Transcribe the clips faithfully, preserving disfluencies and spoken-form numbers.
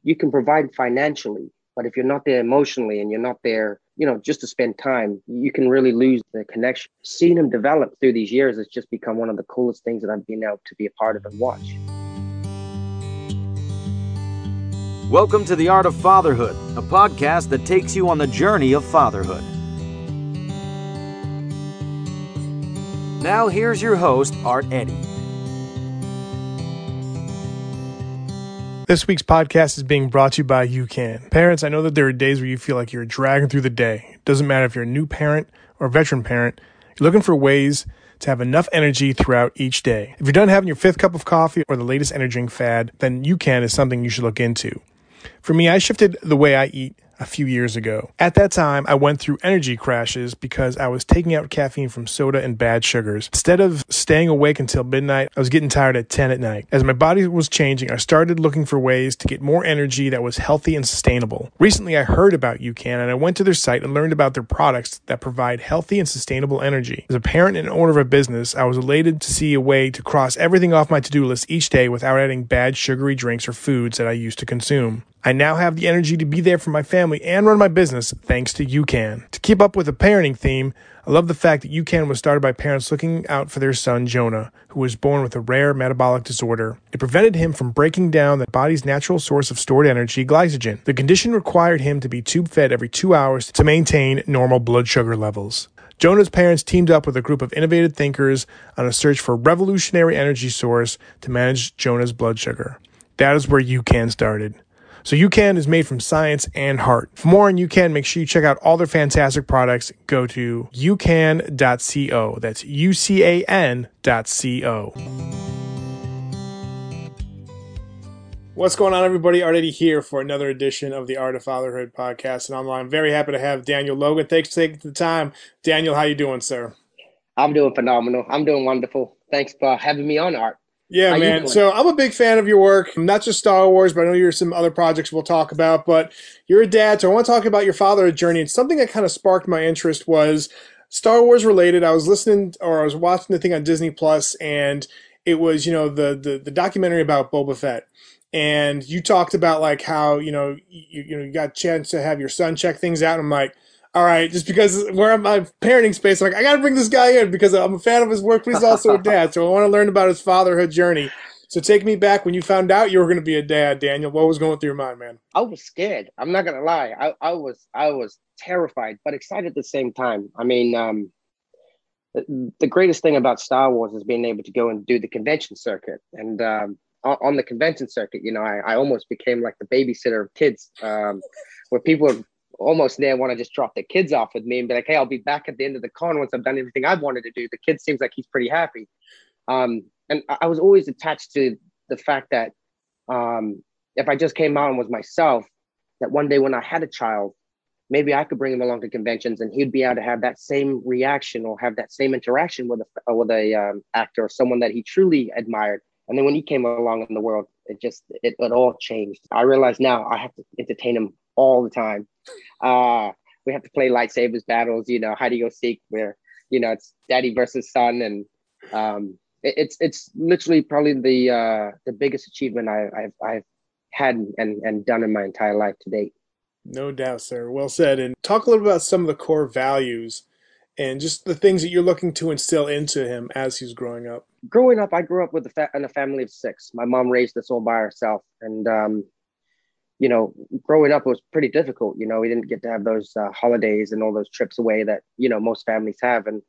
you can provide financially, but if you're not there emotionally and you're not there, you know, just to spend time, you can really lose the connection. Seeing him develop through these years has just become one of the coolest things that I've been able to be a part of and watch. Welcome to The Art of Fatherhood, a podcast that takes you on the journey of fatherhood. Now here's your host, Art Eddy. This week's podcast is being brought to you by UCAN. Parents, I know that there are days where you feel like you're dragging through the day. It doesn't matter if you're a new parent or a veteran parent. You're looking for ways to have enough energy throughout each day. If you're done having your fifth cup of coffee or the latest energy drink fad, then UCAN is something you should look into. For me, I shifted the way I eat a few years ago. At that time, I went through energy crashes because I was taking out caffeine from soda and bad sugars. Instead of staying awake until midnight, I was getting tired at ten at night. As my body was changing, I started looking for ways to get more energy that was healthy and sustainable. Recently, I heard about UCAN and I went to their site and learned about their products that provide healthy and sustainable energy. As a parent and owner of a business, I was elated to see a way to cross everything off my to-do list each day without adding bad sugary drinks or foods that I used to consume. I now have the energy to be there for my family and run my business thanks to UCAN. To keep up with the parenting theme, I love the fact that UCAN was started by parents looking out for their son, Jonah, who was born with a rare metabolic disorder. It prevented him from breaking down the body's natural source of stored energy, glycogen. The condition required him to be tube-fed every two hours to maintain normal blood sugar levels. Jonah's parents teamed up with a group of innovative thinkers on a search for a revolutionary energy source to manage Jonah's blood sugar. That is where UCAN started. So UCAN is made from science and heart. For more on UCAN, make sure you check out all their fantastic products. Go to u can dot co. That's U C A N dot C O. What's going on, everybody? Art Eddy here for another edition of the Art of Fatherhood podcast. And online, I'm very happy to have Daniel Logan. Thanks for taking the time. Daniel, how you doing, sir? I'm doing phenomenal. I'm doing wonderful. Thanks for having me on, Art. Yeah, How you man. doing? So I'm a big fan of your work, not just Star Wars, but I know you're some other projects we'll talk about. But you're a dad, so I want to talk about your fatherhood journey. And something that kind of sparked my interest was Star Wars related. I was listening or I was watching the thing on Disney Plus, and it was, you know, the the, the documentary about Boba Fett. And you talked about like how, you know, you, you know, you got a chance to have your son check things out. And I'm like, all right, just because we're in my parenting space, I'm like, I got to bring this guy in because I'm a fan of his work, but he's also a dad. So I want to learn about his fatherhood journey. So take me back when you found out you were going to be a dad, Daniel. What was going through your mind, man? I was scared. I'm not gonna lie. I, I was I was terrified, but excited at the same time. I mean, um, the, the greatest thing about Star Wars is being able to go and do the convention circuit. And um, on, on the convention circuit, you know, I, I almost became like the babysitter of kids, um, where people would almost there want to just drop their kids off with me and be like, hey, I'll be back at the end of the con once I've done everything I've wanted to do. The kid seems like he's pretty happy. Um, and I was always attached to the fact that um, if I just came out and was myself, that one day when I had a child, maybe I could bring him along to conventions and he'd be able to have that same reaction or have that same interaction with a, with a um, actor or someone that he truly admired. And then when he came along in the world, it just, it, it all changed. I realize now I have to entertain him all the time. Uh, we have to play lightsabers battles, you know, hide and go seek where, you know, it's daddy versus son. And um, it, it's it's literally probably the uh, the biggest achievement I, I've, I've had and, and done in my entire life to date. No doubt, sir. Well said. And talk a little about some of the core values and just the things that you're looking to instill into him as he's growing up. Growing up, I grew up with a fa- in a family of six. My mom raised us all by herself. And, um, you know, growing up was pretty difficult. You know, we didn't get to have those uh, holidays and all those trips away that, you know, most families have. And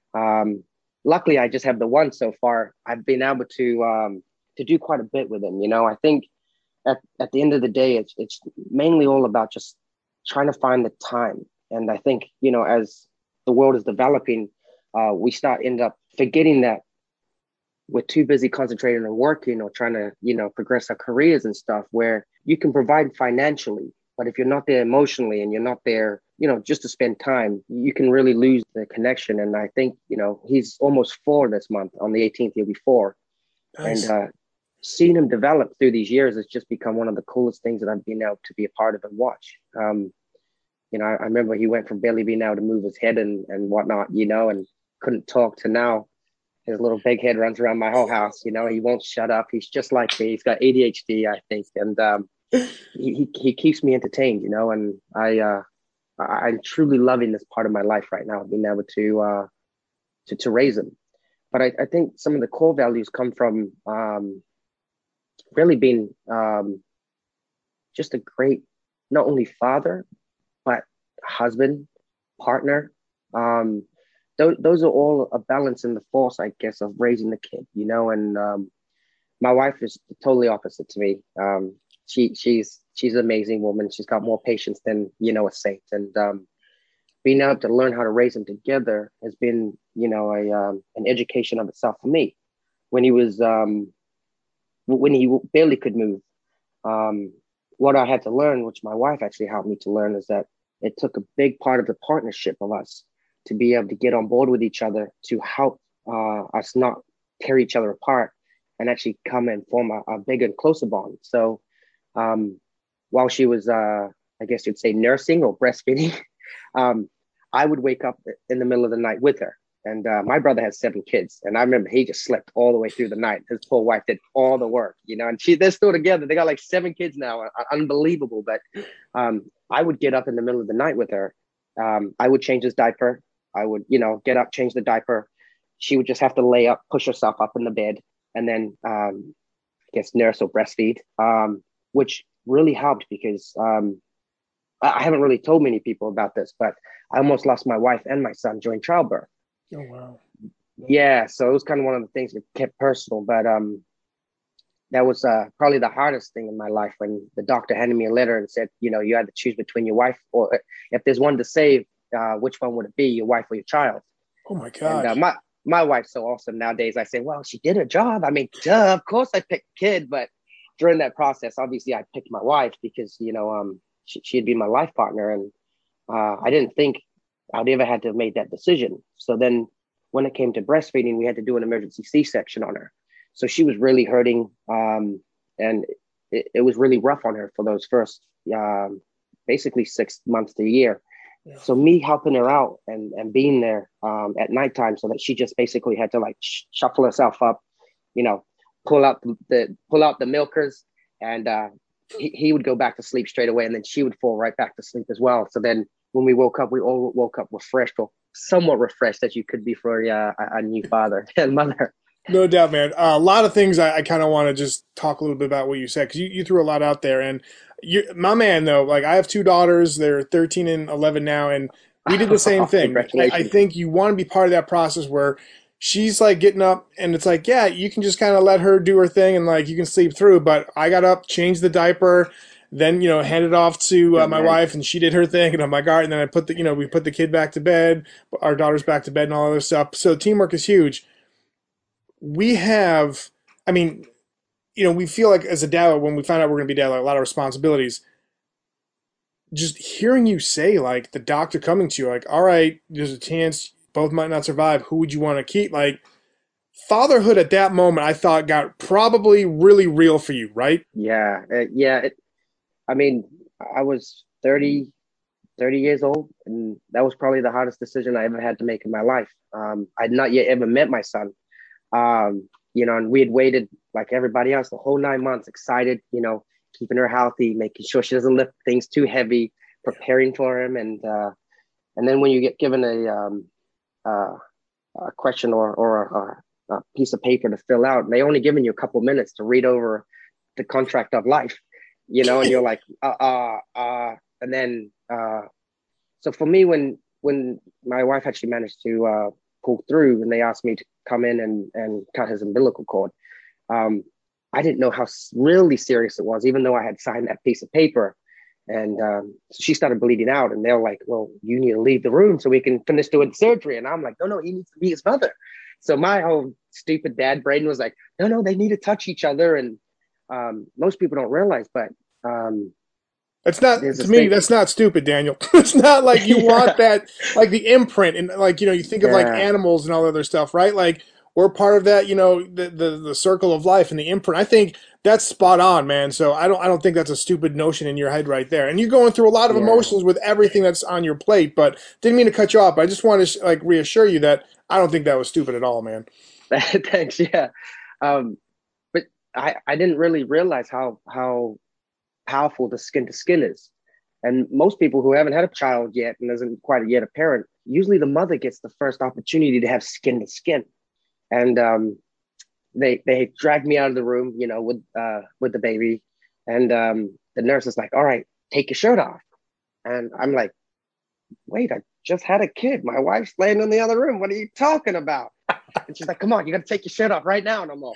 um, luckily, I just have the one so far. I've been able to um, to do quite a bit with him. You know, I think at, at the end of the day, it's it's mainly all about just trying to find the time. And I think, you know, as the world is developing, uh, we start end up forgetting that we're too busy concentrating on working or trying to, you know, progress our careers and stuff where you can provide financially, but if you're not there emotionally and you're not there, you know, just to spend time, you can really lose the connection. And I think, you know, he's almost four this month. On the eighteenth, he'll be four. Nice. And uh, seeing him develop through these years has just become one of the coolest things that I've been able to be a part of and watch. Um, you know, I, I remember he went from barely being able to move his head and, and whatnot, you know, and couldn't talk to now his little big head runs around my whole house. You know, he won't shut up. He's just like me. He's got A D H D, I think. And um, he, he, he keeps me entertained, you know, and I, uh, I, I'm truly loving this part of my life right now, being able to, uh, to, to raise him. But I, I think some of the core values come from um, really being um, just a great, not only father, but husband, partner. Um, those, those are all a balance in the force, I guess, of raising the kid, you know, and um, my wife is totally opposite to me. Um, she she's she's an amazing woman. She's got more patience than you know a saint, and um, being able to learn how to raise them together has been you know a um, an education of itself for me. When he was um, when he barely could move, um, what I had to learn, which my wife actually helped me to learn, is that it took a big part of the partnership of us to be able to get on board with each other to help uh, us not tear each other apart and actually come and form a, a bigger and closer bond. So um, while she was, uh, I guess you'd say, nursing or breastfeeding, um, I would wake up in the middle of the night with her. And uh, my brother has seven kids, and I remember he just slept all the way through the night. His poor wife did all the work, you know. And she they're still together. They got like seven kids now, unbelievable. But um, I would get up in the middle of the night with her. Um, I would change his diaper. I would, you know, get up, change the diaper. She would just have to lay up, push herself up in the bed, and then um, I guess nurse or breastfeed, um, which really helped because um, I haven't really told many people about this, but I almost lost my wife and my son during childbirth. Oh, wow. Yeah, so it was kind of one of the things that kept personal, but um, that was uh, probably the hardest thing in my life when the doctor handed me a letter and said, you know, you had to choose between your wife or if there's one to save, uh, which one would it be, your wife or your child? Oh, my And uh, gosh. my my wife's so awesome nowadays. I say, well, she did her job. I mean, duh, of course I picked kid, but during that process, obviously I picked my wife because you know um she, she'd be my life partner, and uh, I didn't think I'd ever had to have made that decision. So then when it came to breastfeeding, we had to do an emergency C-section on her. So she was really hurting, um, and it, it was really rough on her for those first um, basically six months to a year. Yeah. So me helping her out and, and being there um, at nighttime so that she just basically had to like sh- shuffle herself up, you know, pull out the, the pull out the milkers, and uh, he, he would go back to sleep straight away, and then she would fall right back to sleep as well. So then when we woke up, we all woke up refreshed or somewhat refreshed as you could be for uh, a, a new father and mother. No doubt, man. Uh, a lot of things I, I kind of want to just talk a little bit about what you said because you, you threw a lot out there. And you, my man, though, like I have two daughters. They're thirteen and eleven now, and we did the same thing. I, I Congratulations. think you want to be part of that process where she's like getting up, and it's like, yeah, you can just kind of let her do her thing, and like you can sleep through. But I got up, changed the diaper, then you know handed off to uh, Good my man. wife, and she did her thing, and I'm like, all right. And then I put the you know we put the kid back to bed, our daughter's back to bed, and all other stuff. So teamwork is huge. We have, I mean, you know, we feel like as a dad, when we find out we're going to be dad, like a lot of responsibilities. Just hearing you say, like, the doctor coming to you, like, all right, there's a chance both might not survive. Who would you want to keep? Like, fatherhood at that moment, I thought got probably really real for you, right? Yeah, uh, yeah. It, I mean, I was thirty, thirty years old, and that was probably the hardest decision I ever had to make in my life. Um, I'd not yet ever met my son. Um, you know, and we had waited like everybody else the whole nine months, excited, you know, keeping her healthy, making sure she doesn't lift things too heavy, preparing for him. And uh, and then when you get given a um, uh, a question or or a, a piece of paper to fill out, and they only given you a couple minutes to read over the contract of life, you know, and you're like, uh, uh, uh and then uh, so for me, when when my wife actually managed to uh, pull through, and they asked me to come in and and cut his umbilical cord, um, I didn't know how really serious it was, even though I had signed that piece of paper. And um, she started bleeding out, and they're like, "Well, you need to leave the room so we can finish doing surgery." And I'm like, "No, no, he needs to be his mother." So my whole stupid dad brain was like, "No, no, they need to touch each other." And um, most people don't realize, but um, That's not there's to this me. thing. That's not stupid, Daniel. It's not like you want Yeah, that, like the imprint, and like you know, you think of like yeah, animals and all other stuff, right? Like we're part of that, you know, the the, the circle of life and the imprint. I think that's spot on, man. So I don't I don't think that's a stupid notion in your head right there. And you're going through a lot of yeah. emotions with everything that's on your plate. But didn't mean to cut you off. But I just want to like reassure you that I don't think that was stupid at all, man. Thanks. Yeah, um, but I I didn't really realize how how powerful the skin to skin is. And most people who haven't had a child yet and isn't quite yet a parent, usually the mother gets the first opportunity to have skin to skin. And um, they they dragged me out of the room, you know, with uh, with the baby, and um, the nurse is like, "All right, take your shirt off," and I'm like, "Wait, I just had a kid. My wife's laying in the other room. What are you talking about?" And she's like, "Come on, you got to take your shirt off right now." And I'm like,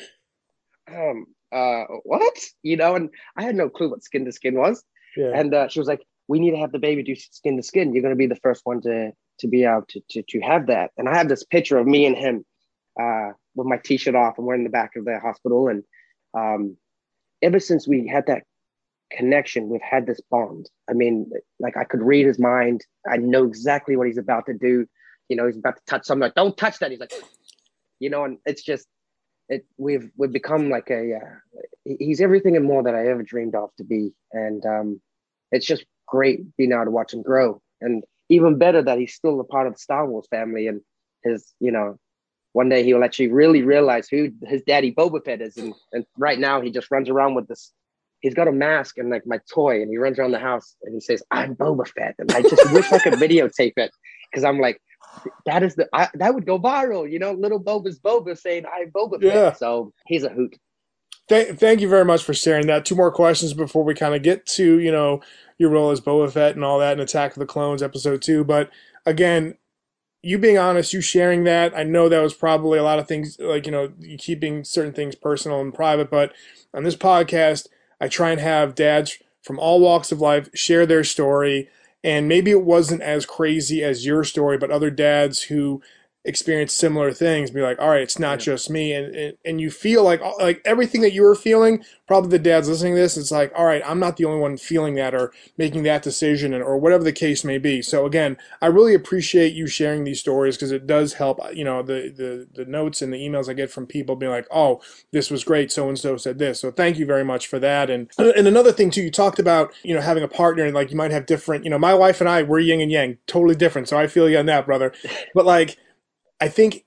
um, uh, "What?" You know, and I had no clue what skin to skin was. Yeah. And uh, she was like, "We need to have the baby do skin to skin. You're going to be the first one to to be able to to to have that." And I have this picture of me and him uh, with my t-shirt off, and we're in the back of the hospital. And um, ever since we had that connection, we've had this bond. I mean, like I could read his mind. I know exactly what he's about to do. You know, he's about to touch something. Like, don't touch that. He's like, you know, and it's just, it. We've we've become like a. Uh, he's everything and more that I ever dreamed of to be, and um, it's just great being able to watch him grow. And even better that he's still a part of the Star Wars family, and his, you know, one day he'll actually really realize who his daddy Boba Fett is. And, and right now he just runs around with this. He's got a mask and like my toy, and he runs around the house and he says, "I'm Boba Fett." And I just wish I could videotape it, because I'm like, that is the I, that would go viral, you know, little Boba's Boba saying, "I'm Boba Fett." Yeah. So he's a hoot. Thank, thank you very much for sharing that. Two more questions before we kind of get to, you know, your role as Boba Fett and all that in Attack of the Clones episode two. But again, you being honest, you sharing that, I know that was probably a lot of things, like, you know, you keeping certain things personal and private, but on this podcast, I try and have dads from all walks of life share their story. And maybe it wasn't as crazy as your story, but other dads who experience similar things be like, all right, it's not Yeah. just me. And, and and you feel like like everything that you were feeling, probably the dads listening to this, it's like, all right, I'm not the only one feeling that or making that decision, and, or whatever the case may be. So again, I really appreciate you sharing these stories, because it does help, you know, the, the, the notes and the emails I get from people being like, oh, this was great, so-and-so said this. So thank you very much for that. And and another thing too, you talked about, you know, having a partner, and like you might have different, you know, my wife and I, we're yin and yang, totally different. So I feel you on that, brother. But like, I think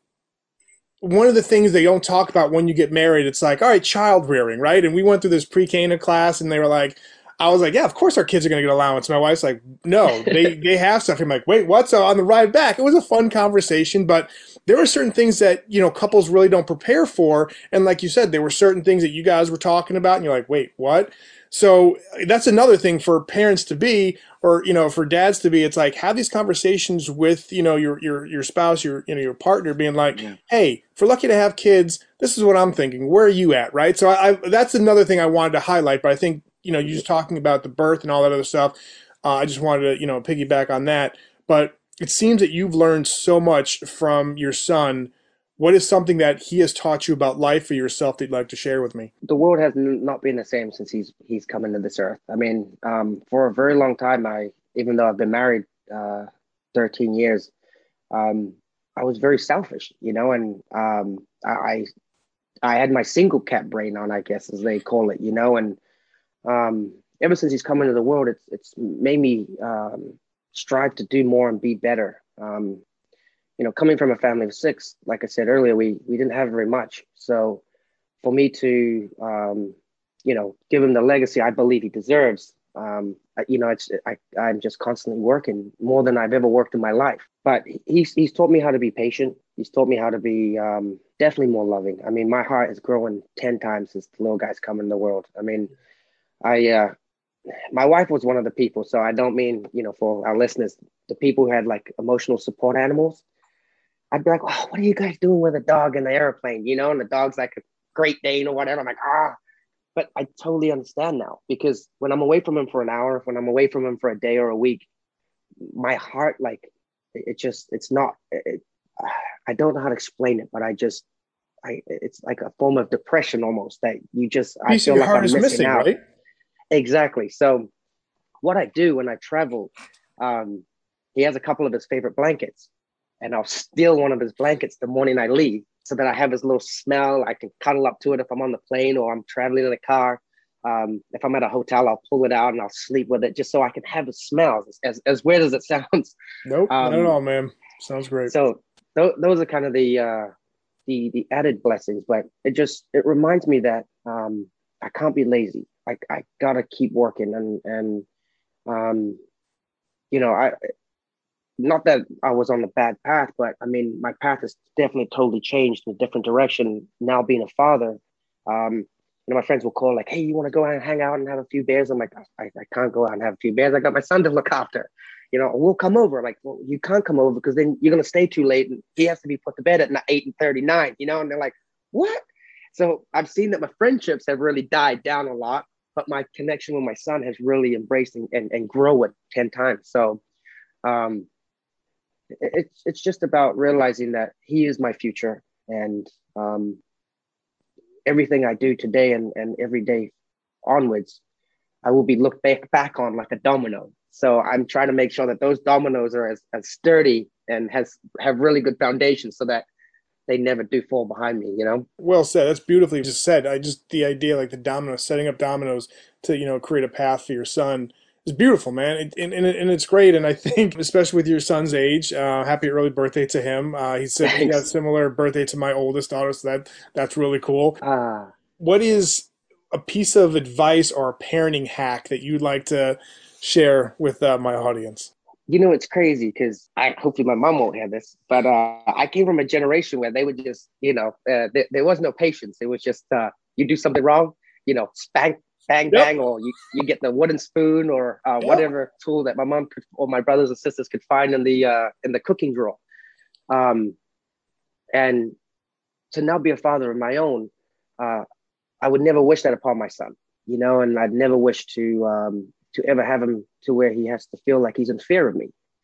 one of the things they don't talk about when you get married, it's like, all right, child rearing, right? And we went through this pre-K class, and they were like, I was like, yeah, of course our kids are going to get allowance. My wife's like, no, they, they have stuff. I'm like, wait, what? So on the ride back, it was a fun conversation, but there were certain things that, you know, couples really don't prepare for. And like you said, there were certain things that you guys were talking about, and you're like, wait, what? So that's another thing for parents to be, or, you know, for dads to be. It's like, have these conversations with, you know, your your your spouse, your, you know, your partner, being like, Yeah. hey, if we're lucky to have kids, this is what I'm thinking. Where are you at, right? So I, I that's another thing I wanted to highlight. But I think, you know, you just talking about the birth and all that other stuff. Uh, I just wanted to, you know, piggyback on that. But it seems that you've learned so much from your son. What is something that he has taught you about life or yourself that you'd like to share with me? The world has n- not been the same since he's he's come into this earth. I mean, um, for a very long time, I even though I've been married uh, thirteen years, um, I was very selfish, you know, and um, I I had my single cat brain on, I guess, as they call it, you know, and um, ever since he's come into the world, it's it's made me um, strive to do more and be better. Um, you know, coming from a family of six, like I said earlier, we we didn't have very much, so for me to, um, you know, give him the legacy I believe he deserves. Um, you know, it's I, I'm just constantly working more than I've ever worked in my life. But he's he's taught me how to be patient. He's taught me how to be um, definitely more loving. I mean, my heart has grown ten times since the little guy's come in the world. I mean, I uh, my wife was one of the people. So I don't mean, you know, for our listeners, the people who had like emotional support animals. I'd be like, oh, what are you guys doing with a dog in the airplane? You know, and the dog's like a Great Dane or whatever. I'm like, ah, but I totally understand now, because when I'm away from him for an hour, when I'm away from him for a day or a week, my heart, like, it just, it's not, it, I don't know how to explain it, but I just, I, it's like a form of depression almost, that you just, I Piece of feel your like heart I'm is missing missing, out. right? Exactly. So what I do when I travel, um, he has a couple of his favorite blankets, and I'll steal one of his blankets the morning I leave, so that I have his little smell. I can cuddle up to it if I'm on the plane or I'm traveling in a car. Um, if I'm at a hotel, I'll pull it out and I'll sleep with it, just so I can have the smell, as, as, as weird as it sounds. Nope, not at Um, all, man. Sounds great. so th- those are kind of the, uh, the, the added blessings, but it just, it reminds me that um, I can't be lazy. I, I gotta keep working and, and, um, you know, I, not that I was on the bad path, but I mean, my path has definitely totally changed in a different direction now being a father. Um, you know, my friends will call like, hey, you want to go out and hang out and have a few beers? I'm like, I, I can't go out and have a few beers. I got my son to look after. You know, we'll come over. I'm like, well, you can't come over because then you're going to stay too late and he has to be put to bed at eight and thirty-nine, you know? And they're like, what? So I've seen that my friendships have really died down a lot, but my connection with my son has really embraced and, and, and grown ten times. So, um, it's it's just about realizing that he is my future, and um, everything I do today and, and every day onwards, I will be looked back back on like a domino. So I'm trying to make sure that those dominoes are as, as sturdy and has have really good foundation so that they never do fall behind me, you know? Well said. That's beautifully just said. I just the idea like the dominoes, setting up dominoes to you know create a path for your son is beautiful, man. It, and and, it, and it's great. And I think especially with your son's age, uh, happy early birthday to him. Uh, he said he got a Thanks. similar birthday to my oldest daughter, so that that's really cool. Uh, What is a piece of advice or a parenting hack that you'd like to share with uh, my audience? you know, it's crazy because I hopefully my mom won't hear this, but uh, I came from a generation where they would just, you know, uh, th- there was no patience. It was just uh, you do something wrong, you know, spank, bang, Yep. bang, or you, you get the wooden spoon or uh, Yep. whatever tool that my mom could, or my brothers and sisters could find in the uh, in the cooking drawer. Um, and to now be a father of my own, uh, I would never wish that upon my son, you know, and I'd never wish to um, to ever have him to where he has to feel like he's in fear of me.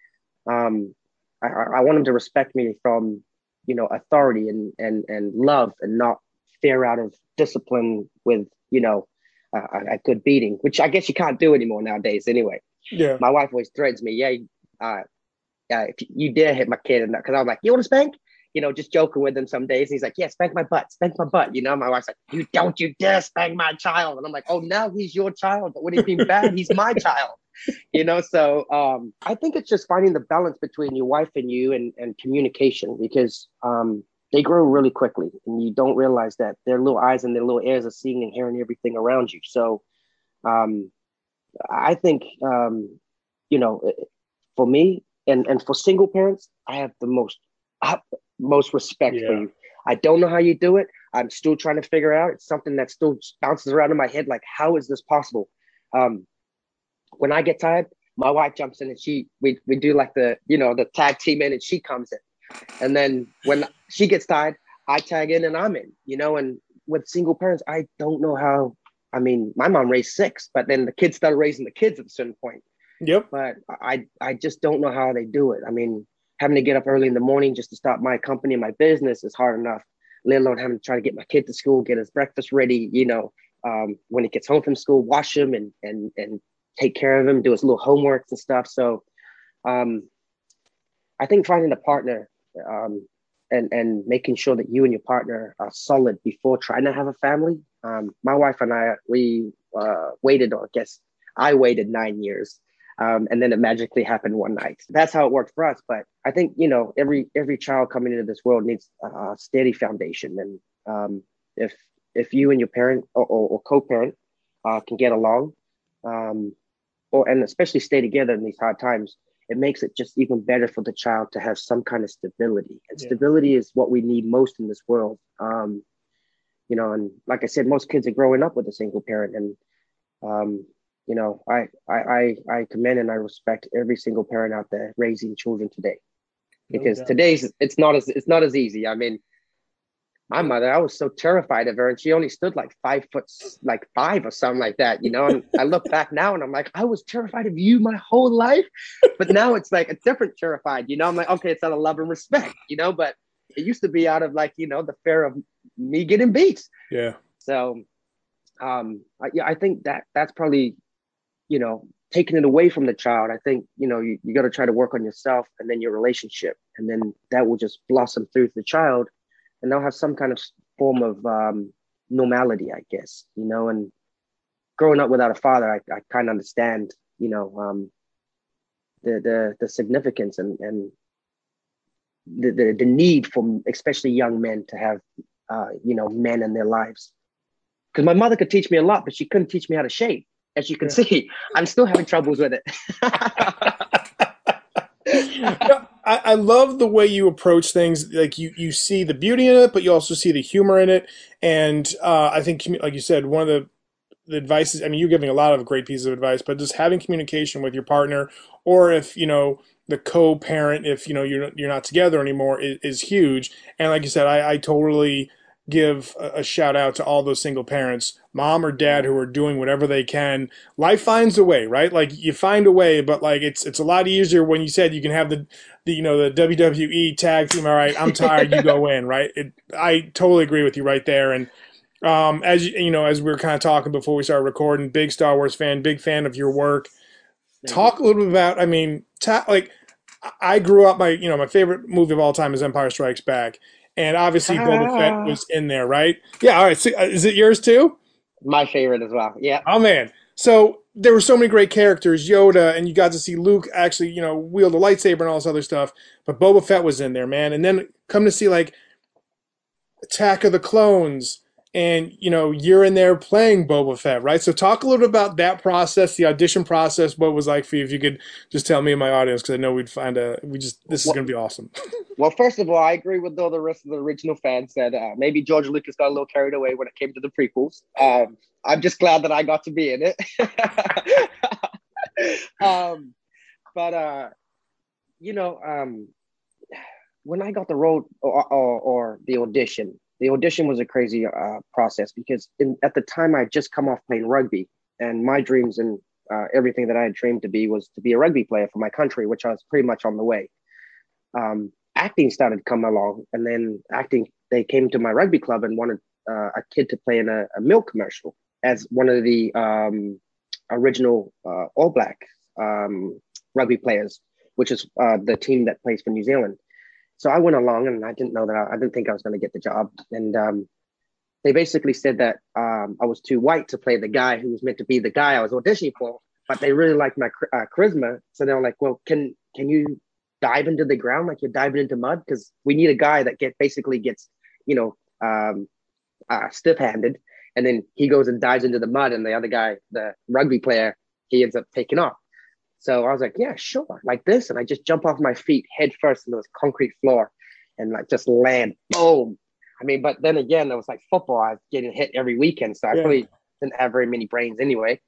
Um, I, I want him to respect me from, you know, authority and and and love, and not fear out of discipline with, you know, a, a good beating, which I guess you can't do anymore nowadays. Anyway, Yeah. my wife always threads me, yeah, uh, uh, if you dare hit my kid, and because I'm like, you want to spank? You know, just joking with him some days. And he's like, yeah, spank my butt, spank my butt. You know, my wife's like, you don't you dare spank my child. And I'm like, oh, now he's your child. But what do you mean bad? He's my child. You know, so um, I think it's just finding the balance between your wife and you, and, and communication, because um, they grow really quickly and you don't realize that their little eyes and their little ears are seeing and hearing everything around you. So um, I think, um, you know, for me and, and for single parents, I have the most, uh, most respect for Yeah. you. I don't know how you do it. I'm still trying to figure out. It's something that still bounces around in my head. Like, how is this possible? Um, when I get tired, my wife jumps in and she we we do like the, you know, the tag team in, and she comes in. And then when she gets tired, I tag in and I'm in, you know, and with single parents, I don't know how. I mean, my mom raised six, but then the kids started raising the kids at a certain point. Yep. But I I just don't know how they do it. I mean, having to get up early in the morning just to start my company, my business is hard enough, let alone having to try to get my kid to school, get his breakfast ready, you know, um, when he gets home from school, wash him and and and take care of him, do his little homeworks and stuff. So um, I think finding a partner um, and and making sure that you and your partner are solid before trying to have a family. Um, my wife and I, we uh, waited, or I guess I waited nine years, um, and then it magically happened one night. That's how it worked for us. But I think, you know, every every child coming into this world needs a steady foundation, and um, if if you and your parent or, or, or co-parent uh, can get along, um, or and especially stay together in these hard times, it makes it just even better for the child to have some kind of stability. And Yeah. stability is what we need most in this world. Um, you know, and like I said, most kids are growing up with a single parent, and um, you know, I, I I I commend and I respect every single parent out there raising children today, No because doubt. today's it's not as it's not as easy. I mean, my No. mother, I was so terrified of her, and she only stood like five foot, like five or something like that, you know. And I look back now, and I'm like, I was terrified of you my whole life, but now it's like a different terrified, you know. I'm like, okay, it's out of love and respect, you know, but it used to be out of like, you know, the fear of me getting beat. Yeah. So, um, I, yeah, I think that that's probably, you know, taking it away from the child. I think, you know, you, you got to try to work on yourself and then your relationship, and then that will just blossom through the child, and they'll have some kind of form of um, normality, I guess, you know. And growing up without a father, I, I kind of understand, you know, um, the, the, the significance and, and the, the, the need for especially young men to have, uh, you know, men in their lives. because my mother could teach me a lot, but she couldn't teach me how to shave. As you can yeah. see, I'm still having troubles with it. I, I love the way you approach things. Like you, you see the beauty in it, but you also see the humor in it. And uh, I think, like you said, one of the, the advice is, I mean, you're giving a lot of great pieces of advice, but just having communication with your partner, or if, you know, the co-parent, if, you know, you're, you're not together anymore, is, is huge. And like you said, I, I totally give a, a shout out to all those single parents, mom or dad, who are doing whatever they can. Life finds a way, right? Like you find a way, but like it's it's a lot easier when you said you can have the, the you know the W W E tag team. All right, I'm tired, you go in, right? It, I totally agree with you right there. And um, as you, you know, as we were kind of talking before we started recording, big Star Wars fan, big fan of your work. Talk a little bit about. I mean, ta- like I grew up. My you know my favorite movie of all time is Empire Strikes Back. And obviously, Boba Fett was in there, right? Yeah, all right. So, uh, is it yours too? My favorite as well. Yeah. Oh man. So there were so many great characters, Yoda, and you got to see Luke actually, you know, wield a lightsaber and all this other stuff. But Boba Fett was in there, man. And then come to see like Attack of the Clones, and you know, you're in there playing Boba Fett, right? So talk a little bit about that process, the audition process, what it was like for you. If you could just tell me and my audience, because I know we'd find a, we just this is well, going to be awesome. Well, first of all, I agree with all the rest of the original fans that uh, maybe George Lucas got a little carried away when it came to the prequels. Um, I'm just glad that I got to be in it. um, but, uh, you know, um, when I got the role or, or, or the audition, the audition was a crazy uh, process because in, at the time I had just come off playing rugby, and my dreams and uh, everything that I had dreamed to be was to be a rugby player for my country, which I was pretty much on the way. Um, acting started coming along, and then acting, they came to my rugby club and wanted uh, a kid to play in a, a milk commercial as one of the um, original uh, All Black um, rugby players, which is uh, the team that plays for New Zealand. So I went along, and I didn't know that I, I didn't think I was going to get the job. And um, they basically said that um, I was too white to play the guy who was meant to be the guy I was auditioning for, but they really liked my uh, charisma. So they were like, well, can can you dive into the ground like you're diving into mud? Because we need a guy that get basically gets, you know, um, uh, stiff-handed, and then he goes and dives into the mud, and the other guy, the rugby player, he ends up taking off. So I was like, yeah, sure, like this. And I just jump off my feet head first into this concrete floor and like just land, boom. I mean, but then again, it was like football. I was getting hit every weekend. So I yeah. probably didn't have very many brains anyway.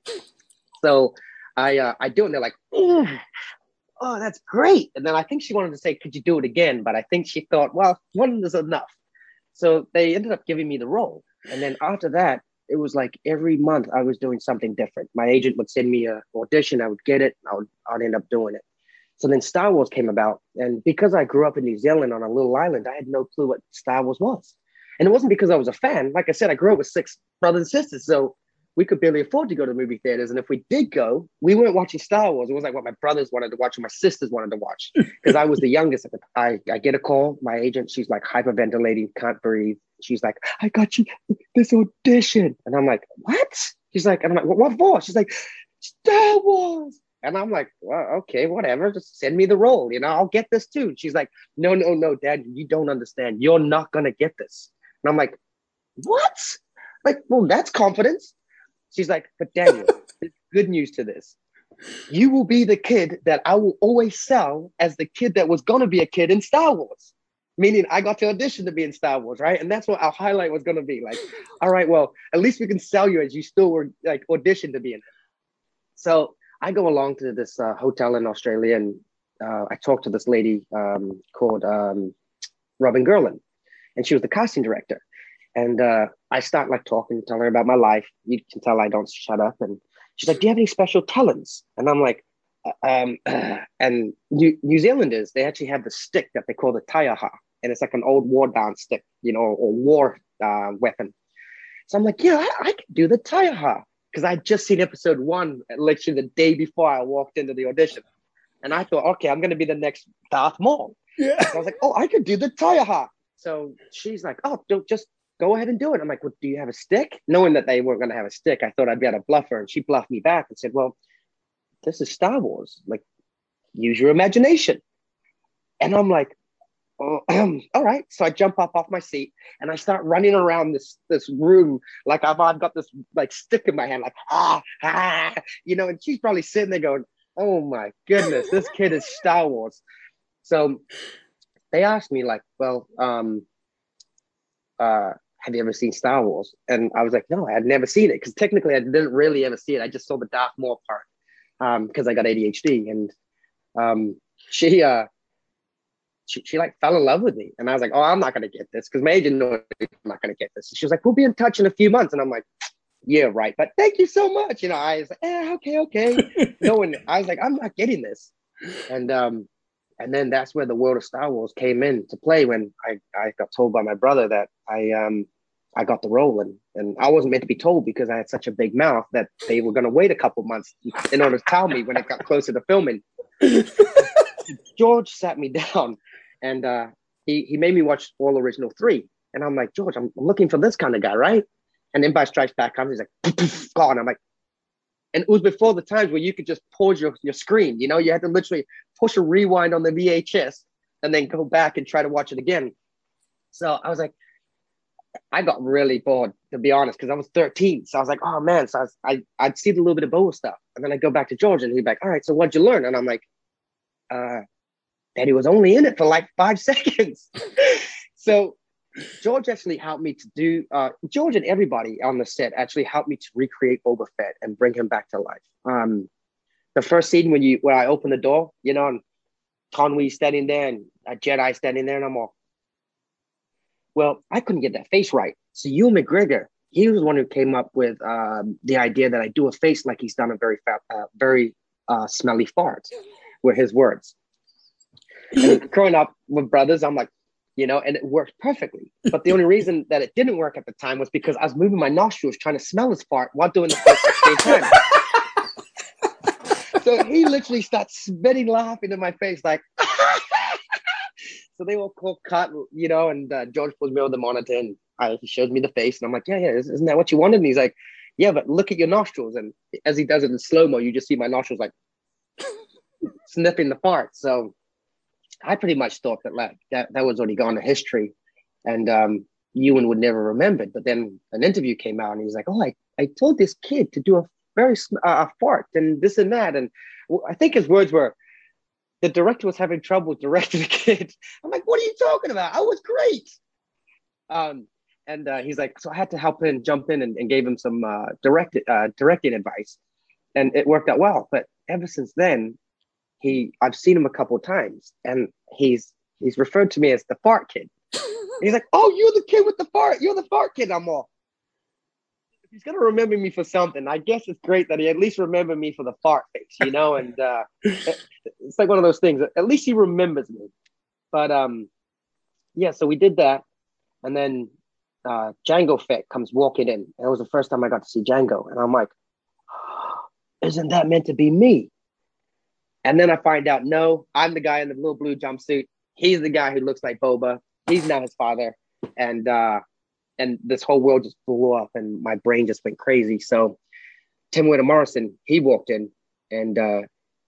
So I uh, I do it, and they're like, oh, that's great. And then I think she wanted to say, could you do it again? But I think she thought, well, one is enough. So they ended up giving me the role. And then after that, it was like every month I was doing something different. My agent would send me an audition. I would get it. I would, I'd end up doing it. So then Star Wars came about. And because I grew up in New Zealand on a little island, I had no clue what Star Wars was. And it wasn't because I was a fan. Like I said, I grew up with six brothers and sisters. So we could barely afford to go to movie theaters. And if we did go, we weren't watching Star Wars. It was like what my brothers wanted to watch and my sisters wanted to watch. Because I was the youngest. I, I get a call. My agent, she's like hyperventilating, can't breathe. She's like, I got you this audition. And I'm like, what? She's like, and I'm like, what for? She's like, Star Wars. And I'm like, well, okay, whatever. Just send me the role. You know, I'll get this too. She's like, no, no, no, Dad, you don't understand. You're not going to get this. And I'm like, what? Like, well, that's confidence. She's like, but Daniel, there's good news to this. You will be the kid that I will always sell as the kid that was going to be a kid in Star Wars. Meaning I got to audition to be in Star Wars, right? And that's what our highlight was going to be. Like, all right, well, at least we can sell you as you still were like auditioned to be in it. So I go along to this uh, hotel in Australia, and uh, I talked to this lady um, called um, Robin Gerland, and she was the casting director. And uh, I start like talking, telling her about my life. You can tell I don't shut up. And she's like, do you have any special talents? And I'm like, um, and New, New Zealanders, they actually have the stick that they call the taiaha. And it's like an old war dance stick, you know, or war uh, weapon. So I'm like, yeah, I, I can do the taiaha. Because I'd just seen episode one, literally the day before I walked into the audition. And I thought, okay, I'm going to be the next Darth Maul. Yeah. So I was like, oh, I could do the taiaha. So she's like, oh, don't just go ahead and do it. I'm like, well, do you have a stick? Knowing that they weren't going to have a stick, I thought I'd be able to bluff her. And she bluffed me back and said, well, this is Star Wars. Like, use your imagination. And I'm like, oh, all right. So I jump up off my seat and I start running around this this room like I've, I've got this like stick in my hand, like ah ah, you know. And she's probably sitting there going, "Oh my goodness, this kid is Star Wars." So they asked me like, "Well, um, uh, have you ever seen Star Wars?" And I was like, "No, I had never seen it because technically I didn't really ever see it. I just saw the Darth Maul part um, because I got A D H D." And um, she uh she, she like fell in love with me. And I was like, oh, I'm not going to get this because my agent knows I'm not going to get this. She was like, we'll be in touch in a few months. And I'm like, yeah, right. But thank you so much. You know, I was like, eh, okay, okay. No one, I was like, I'm not getting this. And, um, and then that's where the world of Star Wars came in to play when I, I got told by my brother that I, um, I got the role. And, and I wasn't meant to be told because I had such a big mouth that they were going to wait a couple months in order to tell me when it got closer to filming. George sat me down and uh, he, he made me watch all original three. And I'm like, George, I'm looking for this kind of guy, right? And Empire Strikes Back comes, he's like, poof, poof, gone. I'm like, and it was before the times where you could just pause your, your screen, you know, you had to literally push a rewind on the V H S and then go back and try to watch it again. So I was like, I got really bored, to be honest, because I was thirteen. So I was like, oh man. So I, was, I, I'd see a little bit of Boba stuff. And then I go back to George and he'd be like, all right, so what'd you learn? And I'm like, uh, that he was only in it for like five seconds. So George actually helped me to do, uh, George and everybody on the set actually helped me to recreate Boba Fett and bring him back to life. Um, the first scene when you, when I open the door, you know, and Conway's standing there and a Jedi standing there and I'm all, well, I couldn't get that face right. So Ewan McGregor, he was the one who came up with um, the idea that I do a face like he's done a very, fat, uh, very uh, smelly fart, were his words. And growing up with brothers, I'm like, you know, and it worked perfectly. But the only reason that it didn't work at the time was because I was moving my nostrils trying to smell his fart while doing the face at the same time. So he literally starts spitting laughing in my face like, so they all call cut, you know, and uh, George pulls me over the monitor and I, he shows me the face and I'm like, yeah, yeah, isn't that what you wanted? And he's like, yeah, but look at your nostrils. And as he does it in slow-mo, you just see my nostrils like sniffing the fart. So I pretty much thought that like, that, that was already gone to history and um, Ewan would never remember it. But then an interview came out and he was like, oh, I, I told this kid to do a very uh, a fart and this and that. And I think his words were, the director was having trouble directing the kid. I'm like, what are you talking about? I was great. Um, and uh, he's like, so I had to help him jump in and, and gave him some uh, direct, uh, directing advice. And it worked out well. But ever since then, he I've seen him a couple of times and he's he's referred to me as the fart kid. He's like, oh, you're the kid with the fart. You're the fart kid. I'm all, if he's going to remember me for something, I guess it's great that he at least remember me for the fart face, you know? And uh, it, it's like one of those things. At least he remembers me. But um, yeah, so we did that. And then uh, Jango Fett comes walking in. And it was the first time I got to see Jango. And I'm like, oh, isn't that meant to be me? And then I find out, no, I'm the guy in the little blue jumpsuit. He's the guy who looks like Boba. He's not his father. And uh, and this whole world just blew up and my brain just went crazy. So Tim Witter Morrison, he walked in and uh,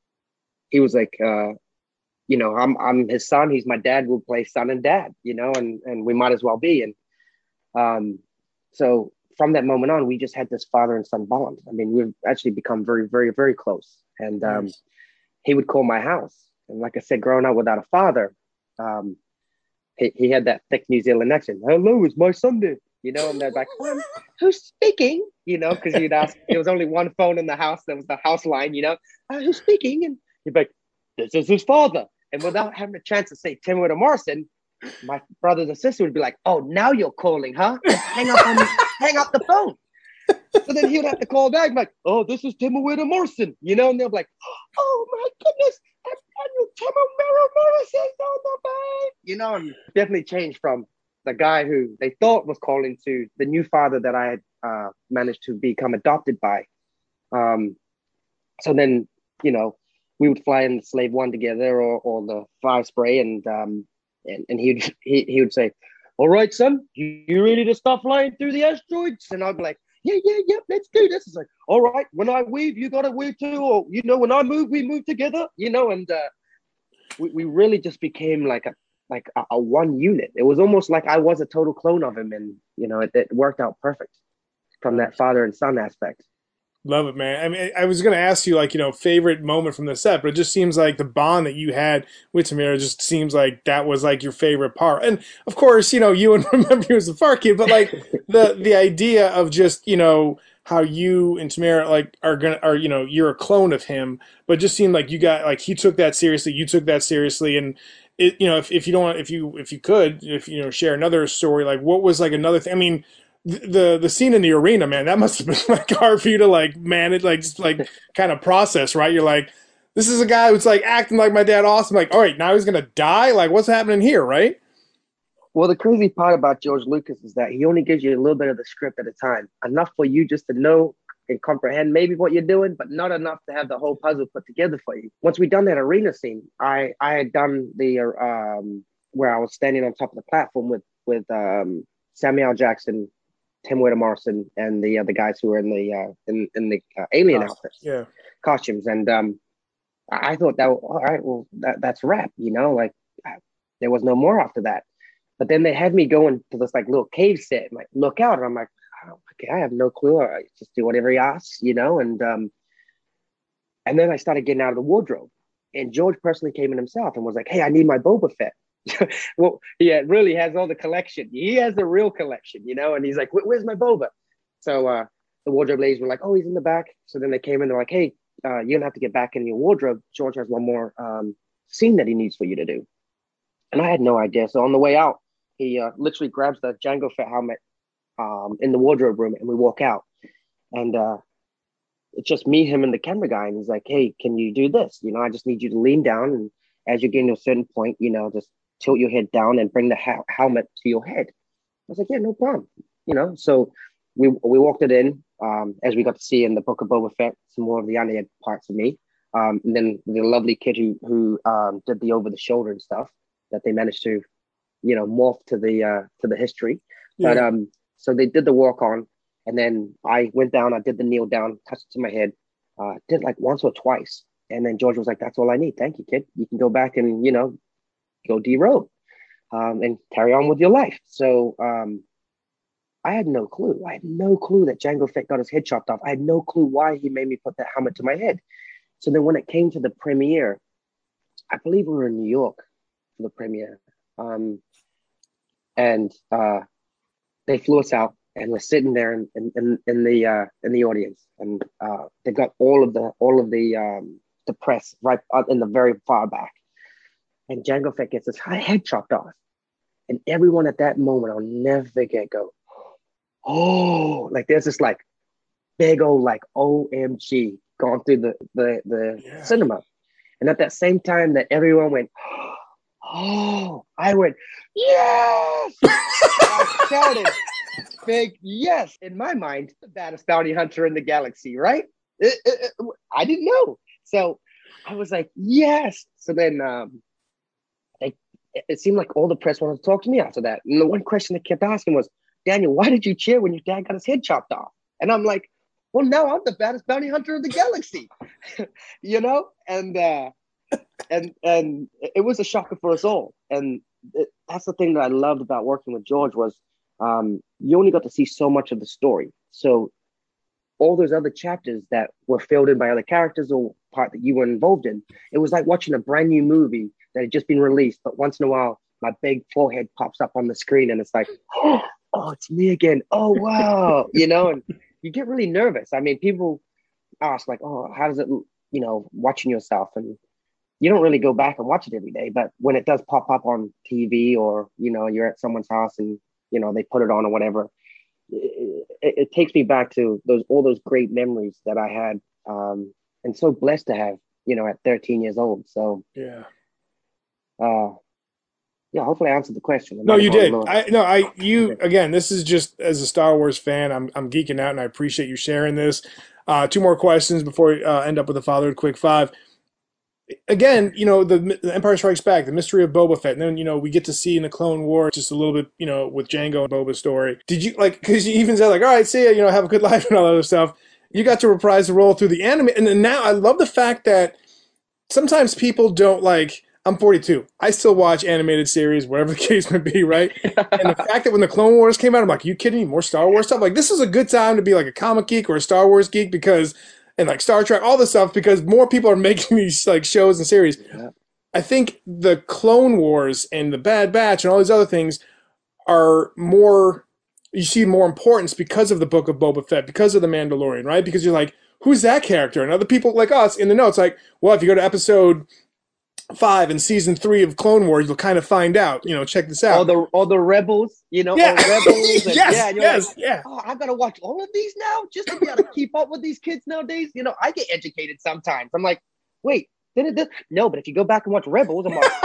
he was like, uh, you know, I'm I'm his son. He's my dad. We'll play son and dad, you know, and, and we might as well be. And um, so from that moment on, we just had this father and son bond. I mean, we've actually become very, very, very close. And um, nice. He would call my house. And like I said, growing up without a father, um, he, he had that thick New Zealand accent. Hello, it's my son there. You know, and they're like, um, who's speaking? You know, because you'd ask, there was only one phone in the house. There was the house line, you know, uh, who's speaking? And you'd be like, this is his father. And without having a chance to say Tim Witter Morrison, my brothers and sisters would be like, oh, now you're calling, huh? Hang up on hang up the phone. So then he would have to call back, like, oh, this is Tim Witter Morrison, you know, and they'll be like, oh my goodness, that's Tim Witter Morrison on the phone, you know, and definitely changed from the guy who they thought was calling to the new father that I had uh, managed to become adopted by. Um, so then, you know, we would fly in the Slave One together or, or the Fire Spray, and um, and, and he'd, he he would say, all right, son, you, you ready to start flying through the asteroids? And I'd be like, yeah, yeah, yeah, let's do this. It's like, all right, when I weave, you got to weave too. Or, you know, when I move, we move together, you know, and uh, we, we really just became like a, like a, a one unit. It was almost like I was a total clone of him, and you know, it, it worked out perfect from that father and son aspect. Love it, man. I mean, I was going to ask you, like, you know, favorite moment from the set, but it just seems like the bond that you had with Tamira just seems like that was like your favorite part. And of course, you know, you and remember he was a far kid, but like the the idea of just, you know, how you and Tamira like are gonna are you know you're a clone of him, but it just seemed like you got like he took that seriously, you took that seriously, and it you know if, if you don't if you if you could if you know share another story like what was like another thing. I mean the the scene in the arena, man, that must have been like hard for you to like manage, like just like kind of process, right? You're like, this is a guy who's like acting like my dad Austin, like, all right, now he's gonna die. Like, what's happening here, right? Well, the crazy part about George Lucas is that he only gives you a little bit of the script at a time, enough for you just to know and comprehend maybe what you're doing, but not enough to have the whole puzzle put together for you. Once we done that arena scene, I I had done the um where I was standing on top of the platform with with um, Samuel L. Jackson, Tim Whittemorrison, and the other guys who were in the uh, in in the uh, alien outfits, yeah, costumes, and um, I thought that all right, well that that's a wrap, you know, like there was no more after that. But then they had me going to this like little cave set and like look out, and I'm like, oh, okay, I have no clue. I just do whatever he asks, you know, and um, and then I started getting out of the wardrobe, and George personally came in himself and was like, hey, I need my Boba Fett. Well, yeah, really has all the collection. He has the real collection, you know, and he's like, where's my Boba? So uh, the wardrobe ladies were like, oh, he's in the back. So then they came in, they're like, hey, uh, you're gonna have to get back in your wardrobe. George has one more um, scene that he needs for you to do. And I had no idea. So on the way out, he uh, literally grabs the Jango Fett helmet um, in the wardrobe room, and we walk out. And uh, it's just me, him, and the camera guy. And he's like, hey, can you do this? You know, I just need you to lean down. And as you're getting to a certain point, you know, just tilt your head down and bring the ha- helmet to your head. I was like, yeah, no problem. You know, so we we walked it in um, as we got to see in the Book of Boba Fett, some more of the unaired parts of me. Um, and then the lovely kid who, who um, did the over the shoulder and stuff that they managed to, you know, morph to the uh, to the history. Yeah. But um, so they did the walk on, and then I went down. I did the kneel down, touched it to my head, uh, did like once or twice, and then George was like, "That's all I need. Thank you, kid. You can go back and you know, go derobe, um, and carry on with your life." So um, I had no clue. I had no clue that Jango Fett got his head chopped off. I had no clue why he made me put that helmet to my head. So then when it came to the premiere, I believe we were in New York for the premiere. Um, and uh, they flew us out, and we're sitting there in, in, in the uh, in the audience, and uh, they've got all of the all of the um, the press right in the very far back, and Jango Fett gets his head chopped off, and everyone at that moment, I'll never forget, go, oh, like there's this like big old like O M G going through the the the yeah. cinema, and at that same time that everyone went, oh, I went, yes! I shouted, big yes. In my mind, the baddest bounty hunter in the galaxy, right? It, it, it, I didn't know. So I was like, yes. So then um, they, it seemed like all the press wanted to talk to me after that. And the one question they kept asking was, Daniel, why did you cheer when your dad got his head chopped off? And I'm like, well, now I'm the baddest bounty hunter in the galaxy, you know? And, uh, and and it was a shocker for us all. And it, that's the thing that I loved about working with George was um, you only got to see so much of the story. So all those other chapters that were filled in by other characters or part that you were involved in, it was like watching a brand new movie that had just been released. But once in a while, my big forehead pops up on the screen and it's like, oh, oh it's me again. Oh, wow. You know, and you get really nervous. I mean, people ask like, oh, how does it, you know, watching yourself? And you don't really go back and watch it every day, but when it does pop up on T V or, you know, you're at someone's house and, you know, they put it on or whatever, it, it, it takes me back to those, all those great memories that I had um, and so blessed to have, you know, at thirteen years old. So, yeah. Uh, yeah, hopefully I answered the question. No, you did. I no, I you again. This is just as a Star Wars fan. I'm I'm geeking out, and I appreciate you sharing this. Uh, two more questions before we uh, end up with a fatherhood quick five. Again, you know, the, the Empire Strikes Back, the mystery of Boba Fett, and then, you know, we get to see in the Clone War just a little bit, you know, with Jango and Boba's story. Did you, like, because you even said, like, all right, see ya, you know, have a good life and all that other stuff. You got to reprise the role through the anime. And then now I love the fact that sometimes people don't, like, I'm forty-two. I still watch animated series, whatever the case may be, right? And the fact that when the Clone Wars came out, I'm like, are you kidding me? More Star Wars stuff? Like, this is a good time to be like a comic geek or a Star Wars geek because, and like Star Trek, all this stuff, because more people are making these like shows and series. Yeah. I think the Clone Wars and the Bad Batch and all these other things are more, you see more importance because of the Book of Boba Fett, because of the Mandalorian, right? Because you're like, who's that character? And other people like us in the know, it's like, well, if you go to episode five in season three of Clone Wars, you'll kind of find out, you know, check this All out. the all the rebels, you know, Yeah. all rebels. And, yes, yeah, and you're yes, like, yeah. oh, I gotta watch all of these now just to be able to keep up with these kids nowadays. You know, I get educated sometimes. I'm like, wait, did it? Did? No, but if you go back and watch Rebels, I'm like,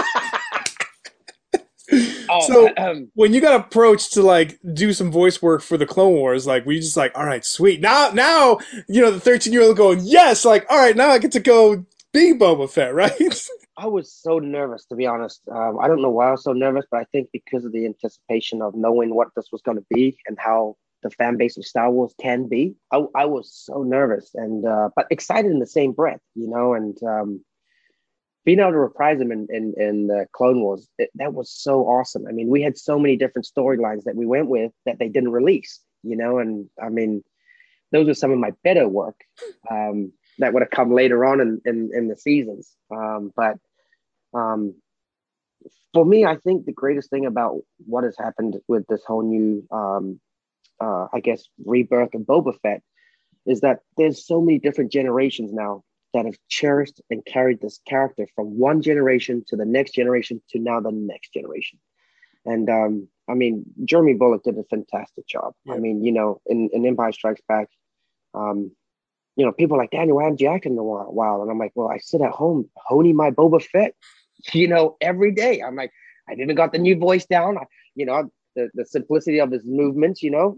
oh, So um, when you got approached to like do some voice work for the Clone Wars, like were you just like, all right, sweet. Now, now, you know, the thirteen year old going, yes, like, all right, now I get to go be Boba Fett, right? I was so nervous, to be honest. Um, I don't know why I was so nervous, but I think because of the anticipation of knowing what this was going to be and how the fan base of Star Wars can be, I, I was so nervous and uh, but excited in the same breath, you know. And um, being able to reprise them in in, in the Clone Wars, it, that was so awesome. I mean, we had so many different storylines that we went with that they didn't release, you know. And I mean, those are some of my better work um, that would have come later on in in, in the seasons. Um, but um, for me, I think the greatest thing about what has happened with this whole new, um, uh, I guess, rebirth of Boba Fett is that there's so many different generations now that have cherished and carried this character from one generation to the next generation to now the next generation. And um, I mean, Jeremy Bulloch did a fantastic job. Yeah. I mean, you know, in, in Empire Strikes Back, um, you know, people are like, Daniel, I haven't jacked in a while. And I'm like, well, I sit at home honing my Boba Fett, you know, every day. I'm like, I even got the new voice down. I, you know, the, the simplicity of his movements, you know,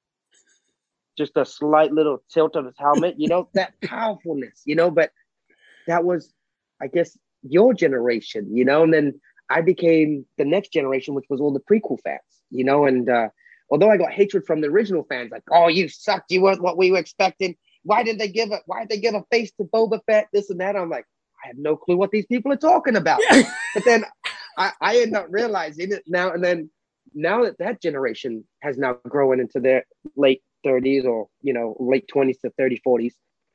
just a slight little tilt of his helmet, you know, that powerfulness, you know, but that was, I guess, your generation, you know, and then I became the next generation, which was all the prequel fans, you know, and uh, although I got hatred from the original fans, like, oh, you sucked, you weren't what we were expecting. Why did they give a why did they give a face to Boba Fett? This and that. I'm like, I have no clue what these people are talking about. Yeah. But then I, I end up realizing it now, and then now that that generation has now grown into their late thirties or you know late twenties to thirty forties,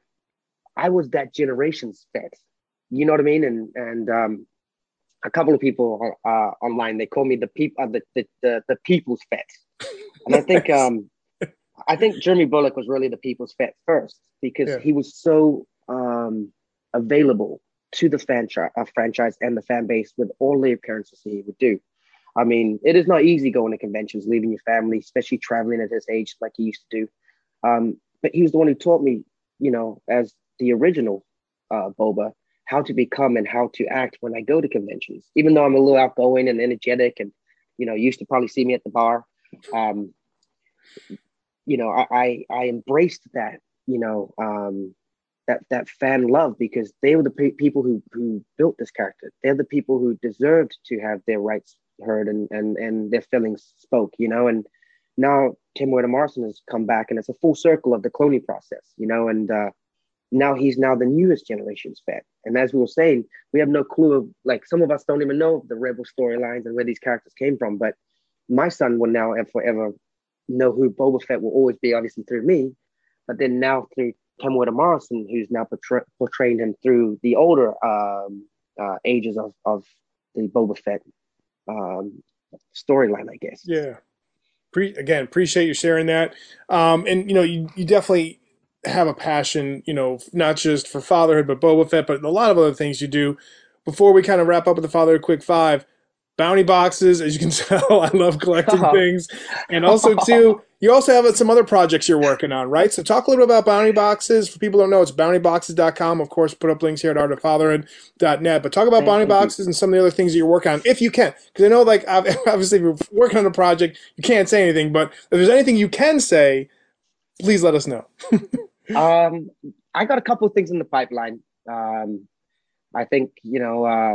I was that generation's Fett. You know what I mean? And and um, a couple of people uh, online they call me the people uh, the, the the the people's Fett, and I think um. I think Jeremy Bulloch was really the people's Fett first because Yeah. he was so um, available to the franchise, uh, franchise and the fan base with all the appearances he would do. I mean, it is not easy going to conventions, leaving your family, especially traveling at his age like he used to do. Um, but he was the one who taught me, you know, as the original uh, Boba, how to become and how to act when I go to conventions. Even though I'm a little outgoing and energetic, and you know, used to probably see me at the bar. Um, you know, I, I, I embraced that, you know, um, that, that fan love because they were the pe- people who, who built this character. They're the people who deserved to have their rights heard and, and, and their feelings spoke, you know, and now Tim Wade Morrison has come back and it's a full circle of the cloning process, you know, and uh, now he's now the newest generation's Fett. And as we were saying, we have no clue of, like, some of us don't even know the Rebel storylines and where these characters came from, but my son will now and forever know who Boba Fett will always be, obviously through me, but then now through Tim Wade Morrison, who's now portray- portraying him through the older um, uh, ages of, of the Boba Fett um, storyline, I guess. Yeah. Pre- again, appreciate you sharing that. Um, and you know, you, you definitely have a passion, you know, not just for fatherhood, but Boba Fett, but a lot of other things you do. Before we kind of wrap up with the fatherhood quick five, bounty boxes, as you can tell, I love collecting things. And also, too, you also have some other projects you're working on, right? So talk a little bit about bounty boxes. For people who don't know, it's bounty boxes dot com. Of course, put up links here at art of fatherhood dot net. But talk about bounty boxes and some of the other things that you're working on, if you can. Because I know, like, obviously, if you're working on a project, you can't say anything. But if there's anything you can say, please let us know. um, I got a couple of things in the pipeline. Um, I think, you know, uh,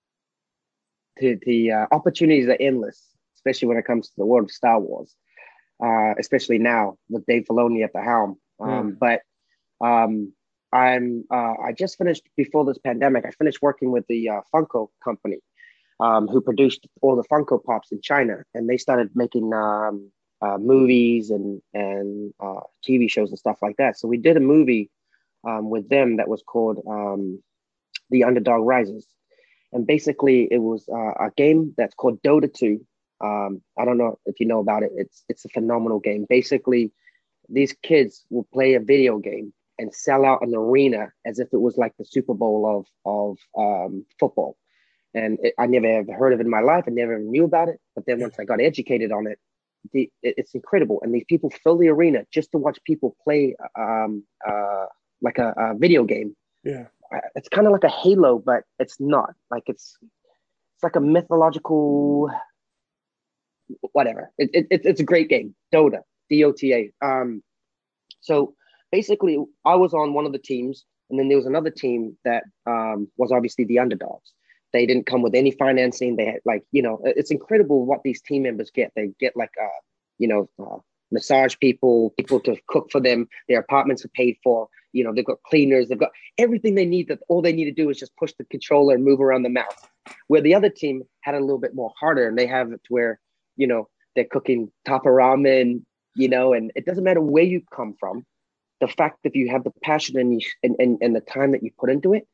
the, the uh, opportunities are endless, especially when it comes to the world of Star Wars, uh, especially now with Dave Filoni at the helm. Um, mm. But um, I'm uh, I just finished before this pandemic. I finished working with the uh, Funko company, um, who produced all the Funko Pops in China, and they started making um, uh, movies and and uh, T V shows and stuff like that. So we did a movie um, with them that was called um, The Underdog Rises, and basically it was uh, a game that's called Dota two. Um, I don't know if you know about it. It's it's a phenomenal game. Basically, these kids will play a video game and sell out an arena as if it was like the Super Bowl of of um, football. And it, I never ever heard of it in my life. I never knew about it. But then once I got educated on it, the, it it's incredible. And these people fill the arena just to watch people play um, uh, like a, a video game. Yeah, It's kind of like a Halo, but it's not. Like it's it's like a mythological whatever. It, it, it's it's a great game, Dota, D O T A. Um, so basically, I was on one of the teams, and then there was another team that um, was obviously the underdogs. They didn't come with any financing. They had like, you know, it's incredible what these team members get. They get like, uh, you know, uh, massage people, people to cook for them. Their apartments are paid for. You know, they've got cleaners. They've got everything they need. That all they need to do is just push the controller and move around the map. Where the other team had a little bit more harder, and they have it to where, you know, they're cooking tapa ramen, you know, and it doesn't matter where you come from. The fact that you have the passion and, you, and, and, and the time that you put into it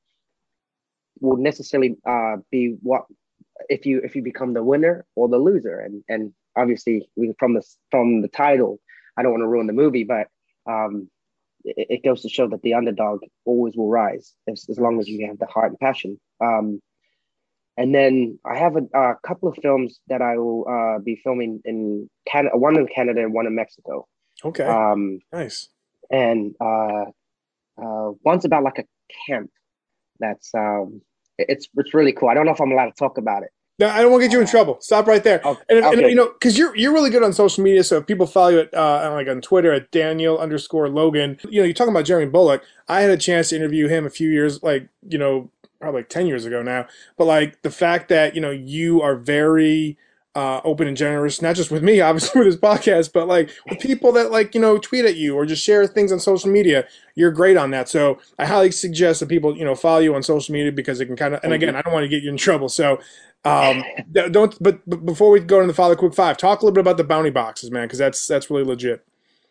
will necessarily uh, be what if you if you become the winner or the loser. And and obviously we, from the from the title, I don't want to ruin the movie, but um, it, it goes to show that the underdog always will rise as, as long as you have the heart and passion. Um, and then I have a, a couple of films that I will uh, be filming in Canada, one in Canada and one in Mexico. okay, Um, nice. and uh, uh, one's about like a camp. That's um, it's it's really cool. I don't know if I'm allowed to talk about it. No, I don't want to get you in trouble. Stop right there. Okay, And, if, and okay. you know, because you're you're really good on social media. So if people follow you at uh, like on Twitter at Daniel underscore Logan, you know, you're talking about Jeremy Bulloch. I had a chance to interview him a few years, like you know, probably like ten years ago now. But like the fact that you know you are very uh, open and generous, not just with me, obviously with this podcast, but like with people that like you know tweet at you or just share things on social media. You're great on that. So I highly suggest that people you know follow you on social media because it can kind of. And Thank again, you. I don't want to get you in trouble. So. Um, don't. But, but before we go into the Father Quick Five, talk a little bit about the bounty boxes, man, because that's that's really legit.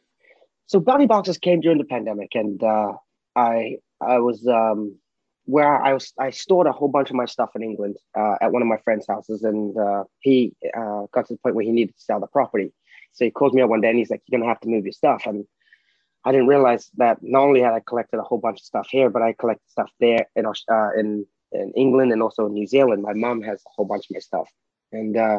So bounty boxes came during the pandemic, and uh, I I was um, where I was I stored a whole bunch of my stuff in England uh, at one of my friends' houses, and uh, he uh, got to the point where he needed to sell the property. So he calls me up one day and he's like, "You're gonna have to move your stuff." And I didn't realize that not only had I collected a whole bunch of stuff here, but I collected stuff there in uh, in in England and also in New Zealand. My mom has a whole bunch of my stuff, and uh,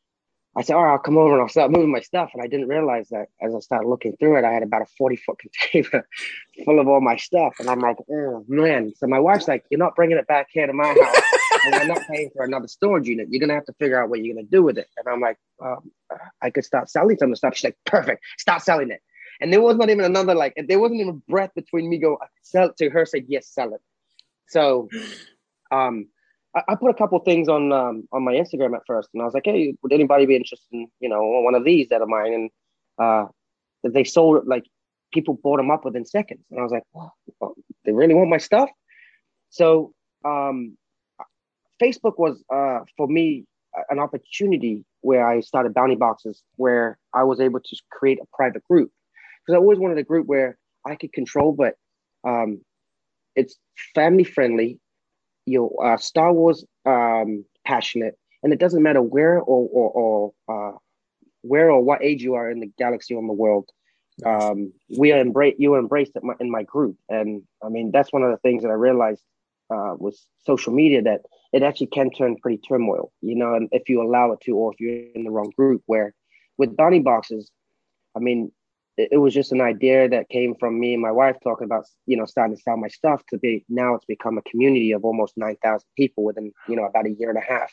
I said, "All right, I'll come over and I'll start moving my stuff." And I didn't realize that as I started looking through it, I had about a forty foot container full of all my stuff, and I'm like, "Oh man!" So my wife's like, "You're not bringing it back here to my house, and we're not paying for another storage unit. You're gonna have to figure out what you're gonna do with it." And I'm like, um, "I could start selling some of the stuff." She's like, "Perfect, start selling it." And there was not even another, like, there wasn't even a breath between me go, I could sell it to her, say, yes, sell it. So um, I, I put a couple things on um, on my Instagram at first. And I was like, hey, would anybody be interested in, you know, one of these that are mine? And uh, they sold, like, people bought them up within seconds. And I was like, well, they really want my stuff? So um, Facebook was, uh, for me, an opportunity where I started bounty boxes, where I was able to create a private group. Because I always wanted a group where I could control, but um, it's family friendly. You know, uh, Star Wars um, passionate, and it doesn't matter where or or, or uh, where or what age you are in the galaxy or in the world. Um, we are embraced. You are embraced in my, in my group, and I mean that's one of the things that I realized uh, was social media, that it actually can turn pretty turmoil. You know, and if you allow it to, or if you're in the wrong group. Where with bounty boxes, I mean, it was just an idea that came from me and my wife talking about, you know, starting to sell my stuff, to be, now it's become a community of almost nine thousand people within, you know, about a year and a half.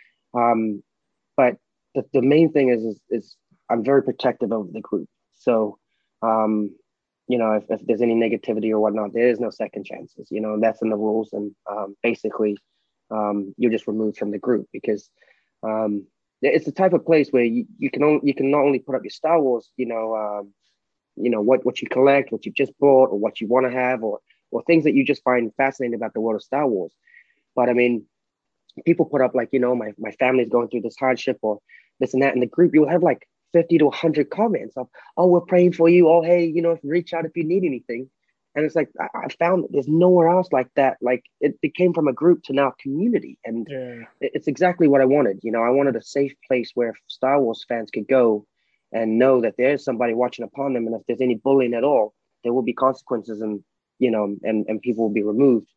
Um, but the, the main thing is, is, is I'm very protective of the group. So, um, you know, if, if there's any negativity or whatnot, there is no second chances, you know, that's in the rules. And um, basically um, you're just removed from the group, because um, it's the type of place where you, you can only, you can not only put up your Star Wars, you know, um, you know, what, what you collect, what you just bought, or what you want to have, or or things that you just find fascinating about the world of Star Wars. But I mean, people put up like, you know, my, my family's going through this hardship or this and that. In the group, you'll have like fifty to one hundred comments of, oh, we're praying for you. Oh, hey, you know, reach out if you need anything. And it's like, I, I found that there's nowhere else like that. Like it became from a group to now community. And Yeah. it's exactly what I wanted. You know, I wanted a safe place where Star Wars fans could go and know that there's somebody watching upon them. And if there's any bullying at all, there will be consequences and, you know, and, and people will be removed.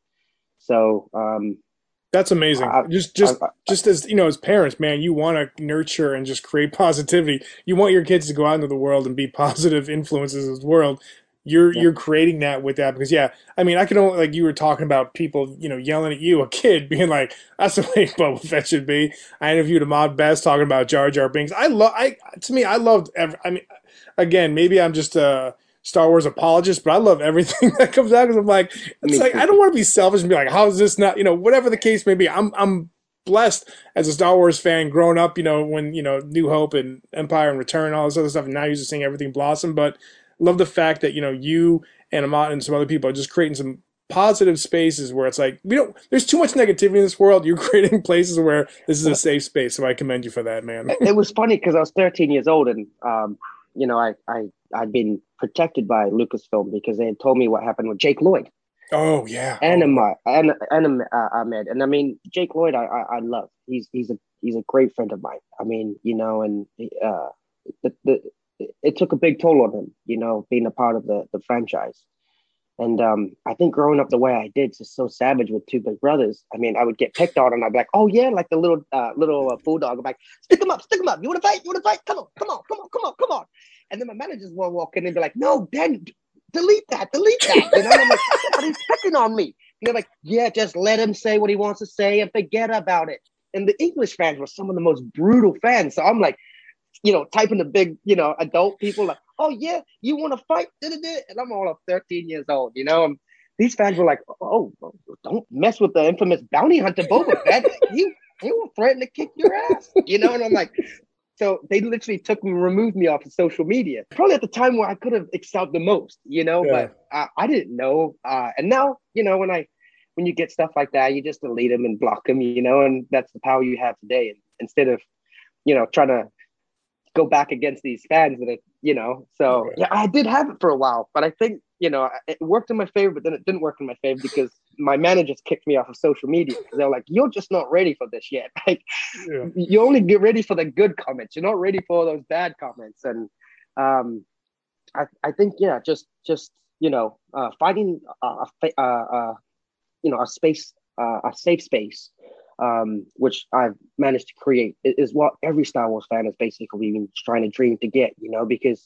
So, um, That's amazing. I, just, just, I, I, just as you know, as parents, man, you want to nurture and just create positivity. You want your kids to go out into the world and be positive influences in the world. You're yeah. you're creating that with that because yeah, I mean, I can only like you were talking about people, you know, yelling at you, a kid being like, "That's the way Boba Fett should be." I interviewed Ahmad Best talking about Jar Jar Binks. I love, I to me, I loved. Every, I mean, again, maybe I'm just a Star Wars apologist, but I love everything that comes out because I'm like, it's Me like too. I don't want to be selfish and be like, how is this not, you know, whatever the case may be. I'm I'm blessed as a Star Wars fan growing up, you know, when, you know, New Hope and Empire and Return and all this other stuff, and now you're just seeing everything blossom. But love the fact that, you know, you and Amat and some other people are just creating some positive spaces where it's like, we don't, there's too much negativity in this world. You're creating places where this is a safe space. So I commend you for that, man. It was funny because I was thirteen years old and, um, you know, I, I, I'd been protected by Lucasfilm because they had told me what happened with Jake Lloyd. Oh, yeah. And Oh, Ahmad, and, and uh, Ahmed. And I mean, Jake Lloyd, I, I, I love. He's he's a he's a great friend of mine. I mean, you know, and uh, the, the it took a big toll on him, you know, being a part of the the franchise. And um, I think growing up the way I did, just so savage with two big brothers. I mean, I would get picked on, and I'd be like, "Oh yeah," like the little uh, little uh, bulldog. I'm like, "Stick him up, stick him up. You want to fight? You want to fight? Come on, come on, come on, come on, come on." And then my managers will walk in and be like, "No, Dan, delete that, delete that." You know, and I'm like, "But he's picking on me." And they're like, "Yeah, just let him say what he wants to say and forget about it." And the English fans were some of the most brutal fans. So I'm like, you know, typing the big, you know, adult people like, "Oh yeah, you want to fight?" And I'm all of thirteen years old, you know. And these fans were like, "Oh, don't mess with the infamous bounty hunter Boba Fett. He he will threaten to kick your ass," you know. And I'm like, so they literally took me, removed me off of social media. Probably at the time where I could have excelled the most, you know. yeah. But I, I didn't know. Uh, and now, you know, when I when you get stuff like that, you just delete them and block them, you know. And that's the power you have today. And instead of, you know, trying to go back against these fans that, it, you know, so yeah, I did have it for a while, but I think, you know, it worked in my favor, but then it didn't work in my favor because my managers kicked me off of social media because they're like, "You're just not ready for this yet. Like, Yeah. you only get ready for the good comments. You're not ready for those bad comments." And um, I, I think, yeah, just, just, you know, uh, finding a, a, a, a, you know, a space, uh, a safe space, um, which I've managed to create, is what every Star Wars fan is basically been trying to dream to get, you know, because,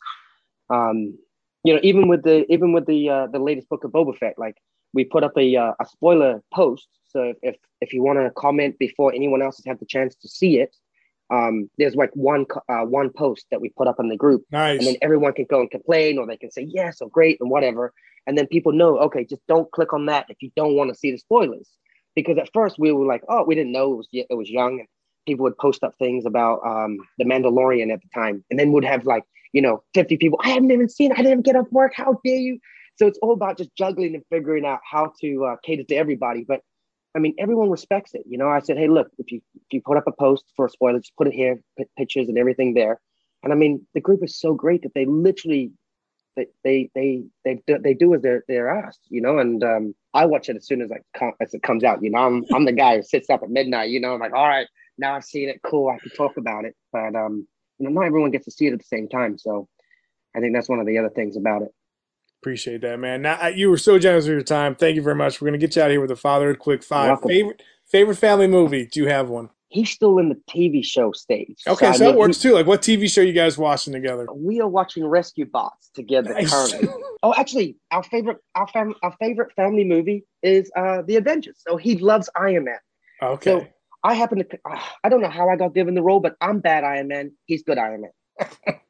um, you know, even with the even with the uh, the latest book of Boba Fett, like we put up a uh, a spoiler post. So if if you want to comment before anyone else has had the chance to see it, um, there's like one uh, one post that we put up in the group, Nice. and then everyone can go and complain, or they can say yes or great and whatever, and then people know, okay, just don't click on that if you don't want to see the spoilers. Because at first we were like, oh, we didn't know it was it was young, and people would post up things about um, the Mandalorian at the time, and then would have like, you know, fifty people. I haven't even seen it. I didn't get off work. How dare you? So it's all about just juggling and figuring out how to uh, cater to everybody. But I mean, everyone respects it. You know, I said, hey, look, if you if you put up a post for a spoiler, just put it here, put pictures and everything there. And I mean, the group is so great that they literally they they they they do, they do as they're they're asked, you know. And um, I watch it as soon as like as it comes out. You know, I'm I'm the guy who sits up at midnight. You know, I'm like, all right, now I've seen it. Cool, I can talk about it. But um, you know, not everyone gets to see it at the same time. So I think that's one of the other things about it. Appreciate that, man. Now you were so generous with your time. Thank you very much. We're gonna get you out of here with a fatherhood quick You're five. welcome. Favorite favorite family movie? Do you have one? He's still in the T V show stage. Okay, I so that mean, works he, too. Like, what T V show you guys watching together? we are watching Rescue Bots together Nice. currently. Oh, actually, our favorite our fam- our favorite family movie is uh the Avengers. So he loves Iron Man. Okay. So I happen to uh, I don't know how I got given the role, but I'm bad Iron Man. He's good Iron Man.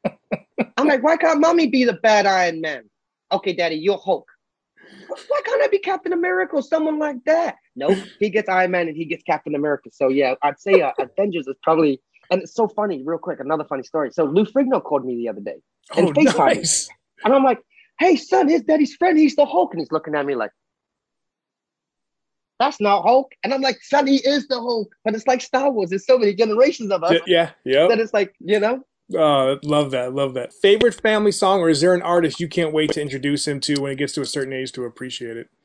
I'm like, why can't mommy be the bad Iron Man? Okay, Daddy, you're Hulk. Why can't I be Captain America or someone like that? Nope, he gets Iron Man and he gets Captain America. So yeah, I'd say uh, Avengers is probably. And it's so funny, real quick, another funny story. So Lou Frigno called me the other day and Oh, FaceTimed nice. me. And I'm like, hey, son, his daddy's friend, he's the Hulk. And he's looking at me like, that's not Hulk. And I'm like, son, he is the Hulk. But it's like Star Wars. There's so many generations of us Yeah, yeah. that it's like, you know. Oh, love that, love that. Favorite family song, or is there an artist you can't wait to introduce him to when he gets to a certain age to appreciate it?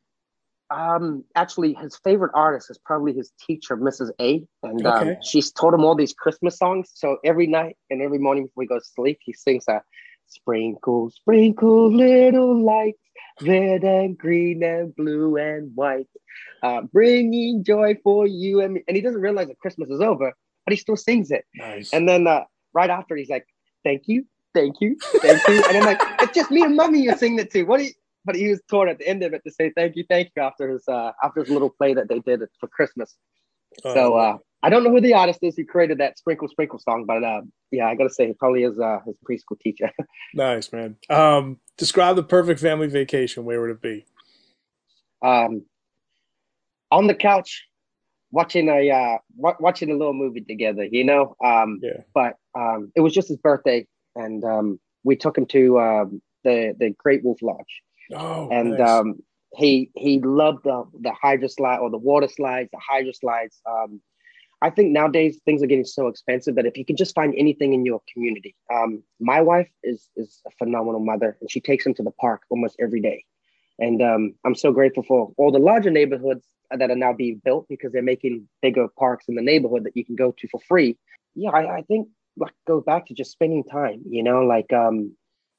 Um, actually, his favorite artist is probably his teacher, Missus A. And um, Okay. she's taught him all these Christmas songs. So every night and every morning before he goes to sleep, he sings a sprinkle, sprinkle little lights, red and green and blue and white, uh, bringing joy for you and me. And he doesn't realize that Christmas is over, but he still sings it. Nice. And then uh, right after, he's like, "Thank you, thank you, thank you." And I'm like, "It's just me and mommy you're singing it to. What do you?" But he was taught at the end of it to say thank you, thank you after his uh, after his little play that they did for Christmas. Oh, So uh, I don't know who the artist is who created that sprinkle sprinkle song, but uh, yeah, I gotta say he probably is uh, his preschool teacher. nice, man. Um, describe the perfect family vacation. Where would it be? um, on the couch, watching a uh, w- watching a little movie together, you know. Um, Yeah. but um, it was just his birthday, and um, we took him to um, the the Great Wolf Lodge. Oh, And nice. um, he he loved the the hydro slide or the water slides, the hydro slides. Um, I think nowadays things are getting so expensive that if you can just find anything in your community. Um, my wife is is a phenomenal mother, and she takes him to the park almost every day. And um, I'm so grateful for all the larger neighborhoods that are now being built because they're making bigger parks in the neighborhood that you can go to for free. Yeah, I, I think like go back to just spending time. You know, like um,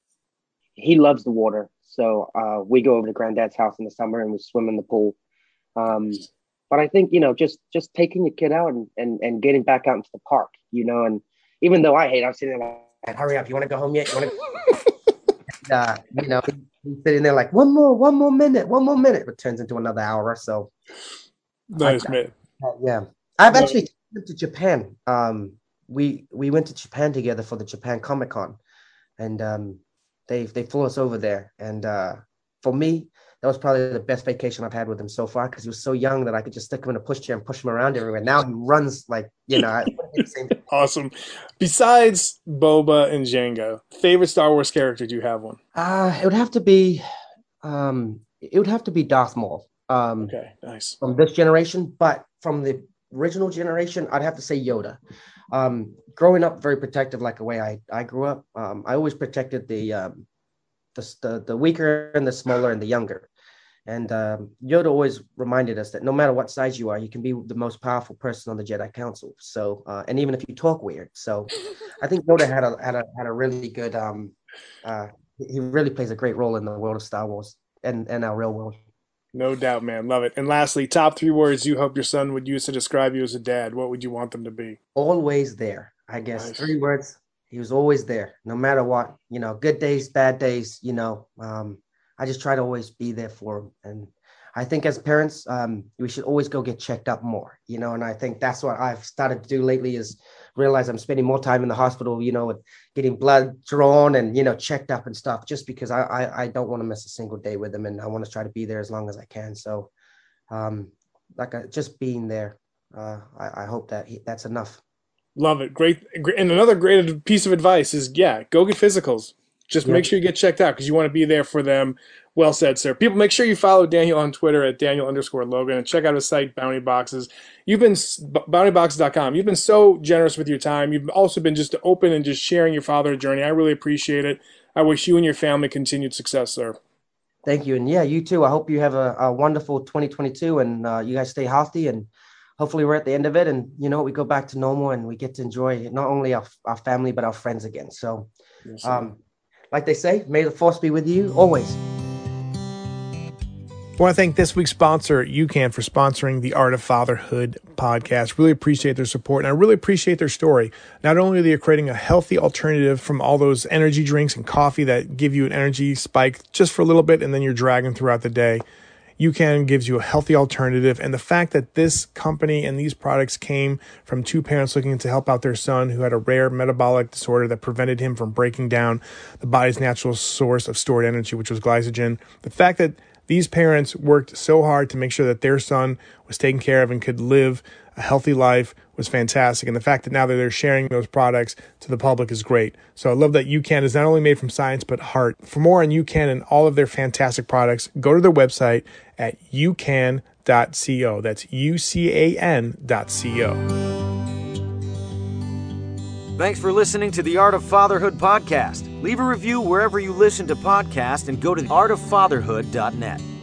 he loves the water. So uh, we go over to granddad's house in the summer and we swim in the pool. Um, but I think, you know, just just taking your kid out and, and, and getting back out into the park, you know, and even though I hate, I'm sitting there like, hurry up, you want to go home yet? You want to, uh, you know, he's sitting there like, one more, one more minute, one more minute, but turns into another hour or so. Nice, I, man. I, yeah. I've No. actually been to Japan. Um, we we went to Japan together for the Japan Comic Con, and um, they they flew us over there. And uh, for me, that was probably the best vacation I've had with him so far because he was so young that I could just stick him in a pushchair and push him around everywhere. Now he runs like, you know, I, the same. Awesome. Besides Boba and Jango, favorite Star Wars character? Do you have one? Uh, it would have to be, um, it would have to be Darth Maul. Um, Okay, nice. From this generation, but from the original generation, I'd have to say Yoda. Um, growing up very protective, like the way I, I grew up, um, I always protected the, um, the, the the weaker and the smaller and the younger. And um, Yoda always reminded us that no matter what size you are, you can be the most powerful person on the Jedi Council. So, uh, and even if you talk weird. So I think Yoda had a, had a, had a really good, um, uh, he really plays a great role in the world of Star Wars and, and our real world. No doubt, man. Love it. And lastly, top three words you hope your son would use to describe you as a dad. What would you want them to be? Always there. I guess Nice. three words. He was always there, no matter what. You know, good days, bad days. You know, um, I just try to always be there for him. And I think as parents, um, we should always go get checked up more. You know, and I think that's what I've started to do lately is realize I'm spending more time in the hospital. You know, with getting blood drawn and you know checked up and stuff, just because I I, I don't want to miss a single day with him, and I want to try to be there as long as I can. So, um, like uh, just being there. Uh, I, I hope that he, that's enough. Love it. Great. And another great piece of advice is, yeah, go get physicals. Just Yeah. make sure you get checked out because you want to be there for them. Well said, sir. People, make sure you follow Daniel on Twitter at Daniel underscore Logan and check out his site, Bounty Boxes. You've been, bounty boxes dot com. You've been so generous with your time. You've also been just open and just sharing your father's journey. I really appreciate it. I wish you and your family continued success, sir. Thank you. And yeah, you too. I hope you have a, a wonderful twenty twenty-two and uh, you guys stay healthy and hopefully we're at the end of it and, you know, we go back to normal and we get to enjoy not only our, our family, but our friends again. So, Yes, um, like they say, may the force be with you always. I want to thank this week's sponsor, UCAN, for sponsoring the Art of Fatherhood podcast. Really appreciate their support, and I really appreciate their story. Not only are they creating a healthy alternative from all those energy drinks and coffee that give you an energy spike just for a little bit, and then you're dragging throughout the day. UCAN gives you a healthy alternative, and the fact that this company and these products came from two parents looking to help out their son who had a rare metabolic disorder that prevented him from breaking down the body's natural source of stored energy, which was glycogen. The fact that these parents worked so hard to make sure that their son was taken care of and could live a healthy life was fantastic. And the fact that now that they're sharing those products to the public is great. So I love that UCAN is not only made from science, but heart. For more on UCAN and all of their fantastic products, go to their website at u can dot co. That's U C A N dot C O. Thanks for listening to the Art of Fatherhood podcast. Leave a review wherever you listen to podcasts and go to art of fatherhood dot net.